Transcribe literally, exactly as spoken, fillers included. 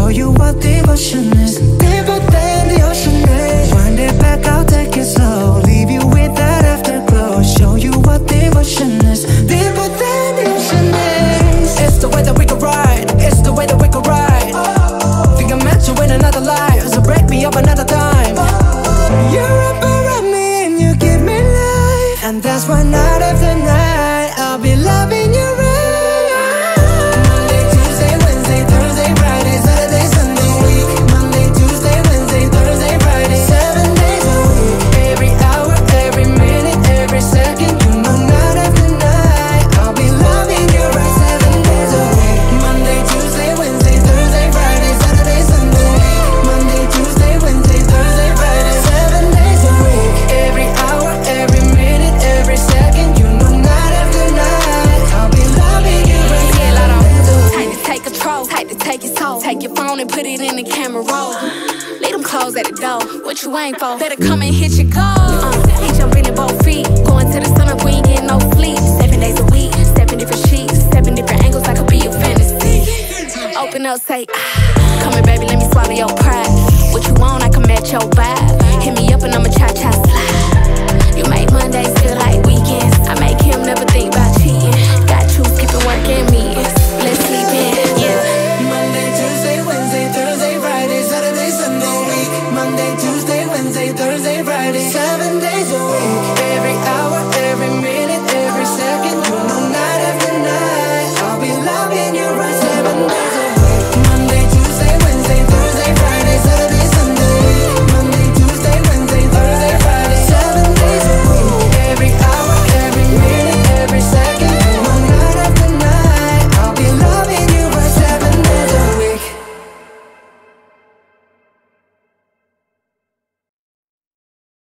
show you what devotion is. Deeper than the ocean is. Wind it back, I'll take it slow. Leave you with that afterglow. Show you what devotion is. Deeper than the ocean is. It's the way that we can ride. It's the way that we can ride. Think I met you in another life, so break me up another time. You're up around me and you give me life, and that's why night after night I'll be loving you right. Monday, Tuesday, Wednesday, Thursday, Friday, Saturday, Sunday, week. Monday, Tuesday, Wednesday, Thursday, Friday, seven days a week. Every hour, every minute, every second, you know night after night I'll be loving you right. Seven days a week. Monday, Tuesday, Wednesday, Thursday, Friday, Saturday, Sunday, week. Monday, Tuesday, Wednesday, Thursday, Friday, seven days a week. Every hour, every minute, every second, you know night after night I'll be loving you right. Yeah, I don't do tight to take control, tight to take your soul. Take your phone and put it in the camera roll. Leave them clothes at the door. What you ain't for? Better come and hit your goal. Uh, he jumping in both feet. Going to the sun up, we ain't getting no sleep. Seven days a week, seven different sheets, seven different angles. I could be a fantasy. Open up, say, ah. Come here, baby, let me swallow your pride. What you want, I can match your vibe. Hit me up and I'ma cha-cha slide. You make Mondays feel like weekends. I make him never think about cheating. Got you skipping work and meetings.